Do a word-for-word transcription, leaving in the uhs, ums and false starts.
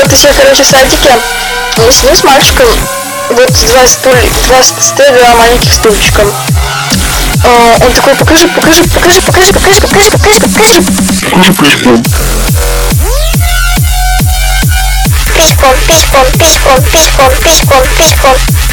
еще, короче, в садике мы сидим с мальчиком, вот два, стуль, два стулья маленьких стульчиком. Uh, он такой, покажи, покажи, покажи, покажи, покажи, покажи, покажи, покажи. Покажи пешком. Пешком, пешком, пешком, пешком, пешком, пешком.